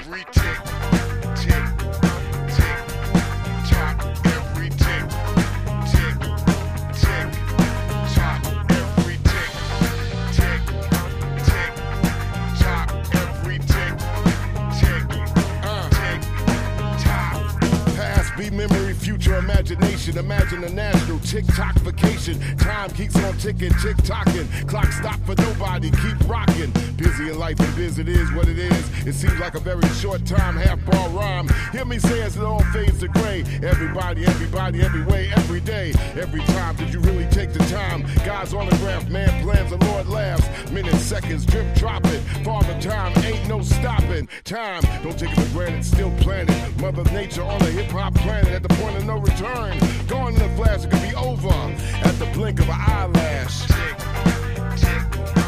every tick, tick, tick, tock every tick, tick, tick, tock every tick, tick, tick, tock every tick, tick, tick, tock. Past be memory, future imagination. Imagine a national tick-tock vacation. Time keeps on ticking, tick-tocking. Clock stop for nobody, keep rocking. Busy in life and busy it is what it is. It seems like a very short time, half-ball rhyme. Hear me say as it all fades to gray. Everybody, every way, every day. Every time, did you really take the time? God's autograph, man plans, the Lord laughs. Minutes, seconds, drip dropping. Father time, ain't no stopping. Time, don't take it for granted, still planning. Mother Nature on the hip-hop planet at the point of no return. Gone in a flash, it could be over at the blink of an eyelash. Tick, tick.